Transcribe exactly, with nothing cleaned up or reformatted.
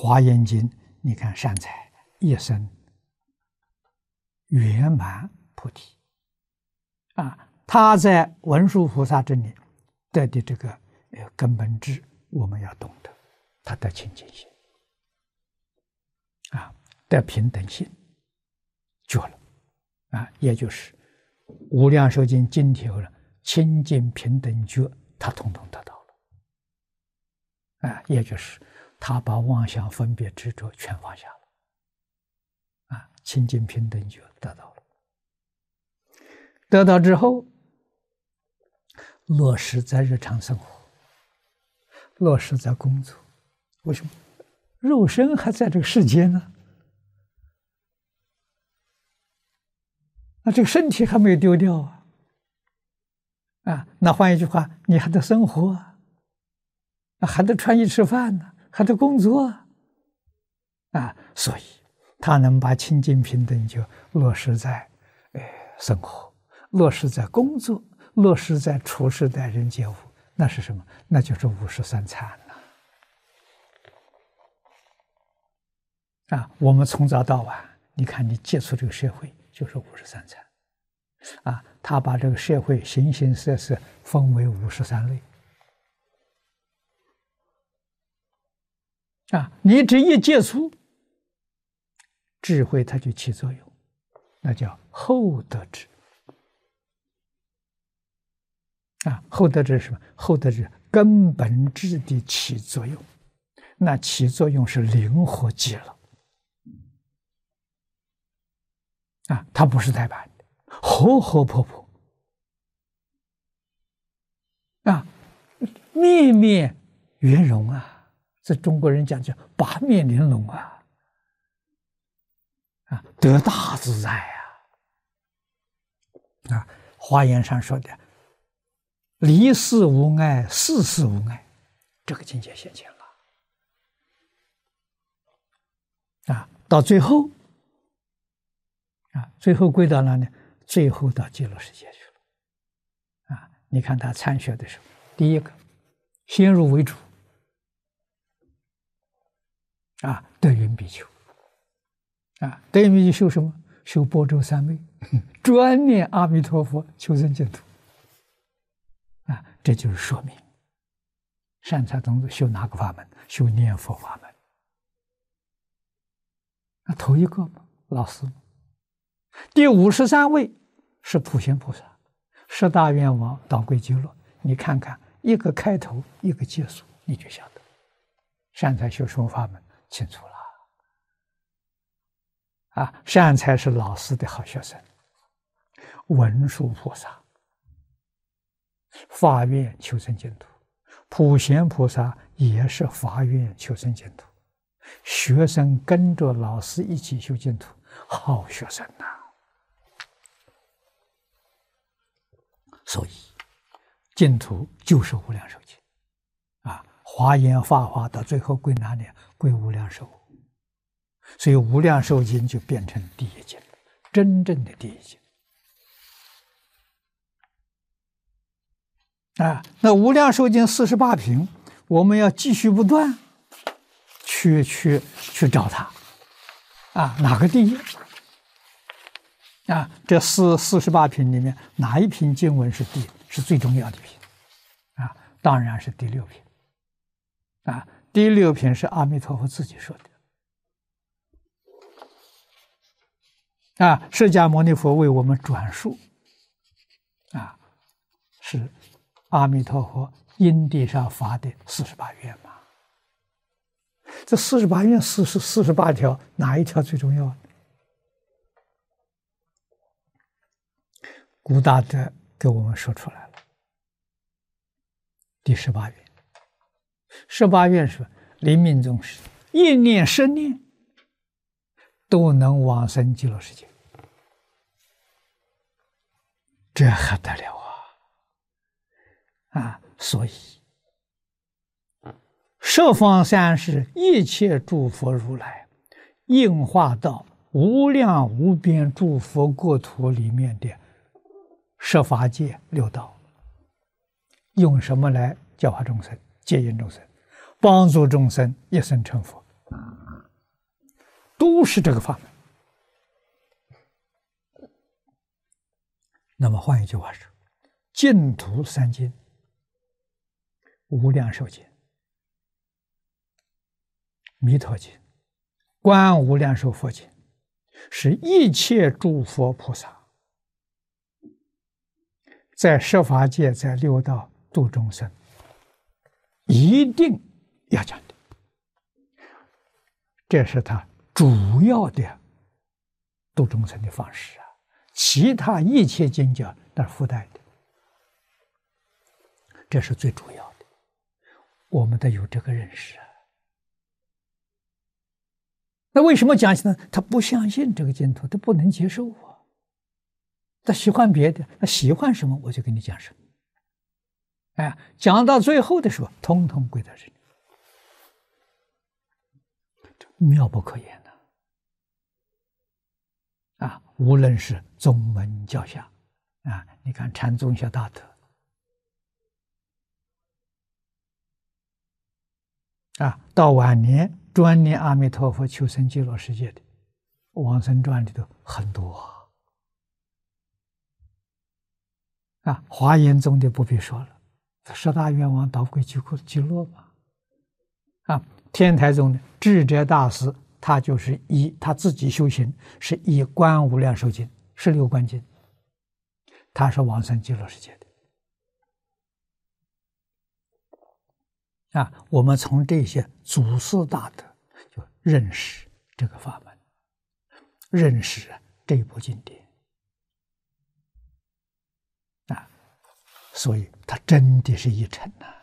华严经》，你看善财一生圆满菩提啊，他在文殊菩萨这里得的这个呃根本智，我们要懂得，他得清净心啊，得平等心，觉了啊，也就是《无量寿经》经题后了，清净平等觉，他统统得到了啊，也就是他把妄想分别执着全放下了啊，清净平等觉得到了，得到之后落实在日常生活，落实在工作。为什么？肉身还在这个世界呢，那这个身体还没有丢掉啊！啊，那换一句话，你还得生活啊，还得穿衣吃饭呢，还得工作啊！啊，所以他能把清净平等就落实在呃生活，落实在工作，落实在处事待人接物，那是什么？那就是五十三参了。啊，我们从早到晚，你看你接触这个社会，就是五十三参。啊，他把这个社会形形色色分为五十三类。啊，你只一接触，智慧它就起作用，那叫后得智。啊，后得智是什么？后得智根本质的起作用，那起作用是灵活极了。啊，它不是呆板的，活活泼泼啊，面面圆融啊，这中国人讲叫八面玲珑啊，啊，得大自在啊！啊，华严上说的离世无碍，世事无碍，这个境界现前了啊！到最后。啊，最后归到哪里？最后到极乐世界去了。啊，你看他参学的时候，第一个先入为主，啊，德云比丘，啊，德云比丘修什么？修般舟三昧，专念阿弥陀佛，求生净土。啊，这就是说明善财童子修哪个法门？修念佛法门。那头一个嘛，老师嘛。第五十三位是普贤菩萨，十大愿王导归极乐。你看看，一个开头，一个结束，你就晓得善财修什么法门清楚了。啊，善财是老师的好学生，文殊菩萨发愿求生净土，普贤菩萨也是发愿求生净土，学生跟着老师一起修净土，好学生呐、啊！所以净土就是无量寿经啊，华严法华到最后归哪里？归无量寿。所以无量寿经就变成第一经，真正的第一经啊。那无量寿经四十八品，我们要继续不断去去去找它啊，哪个第一？啊，这四四十八品里面，哪一品经文是第是最重要的品？啊，当然是第六品。啊，第六品是阿弥陀佛自己说的。啊，释迦牟尼佛为我们转述。啊，是阿弥陀佛因地上发的四十八愿嘛。这四十八愿四十四十八条，哪一条最重要？古大德给我们说出来了，第十八愿。十八愿是临命终时，一念十念都能往生极乐世界，这还得了啊！啊，所以十方三世一切诸佛如来应化到无量无边诸佛国土里面的十法界六道，用什么来教化众生、接引众生、帮助众生一生成佛？ 都是这个法门。那么换一句话说，净土三经、无量寿经、弥陀经、观无量寿佛经，是一切诸佛菩萨在十法界、在六道度众生一定要讲的，这是他主要的度众生的方式啊。其他一切经教那是附带的，这是最主要的。我们得有这个认识啊。那为什么讲呢？他不相信这个净土，他不能接受啊。他喜欢别的，他喜欢什么我就跟你讲什么。哎，讲到最后的时候，通通归到这里，妙不可言呐！啊，无论是宗门教下，啊，你看禅宗小大德，啊，到晚年专念阿弥陀佛求生极乐世界的往生传里头很多啊。啊，华严宗的不必说了，十大愿望导归极极乐嘛。啊，天台宗的智者大师，他就是以他自己修行，是以观无量寿经、十六观经，他是往生极乐世界的。啊，我们从这些祖师大德就认识这个法门，认识这部经典。啊，所以它真的是一尘呐。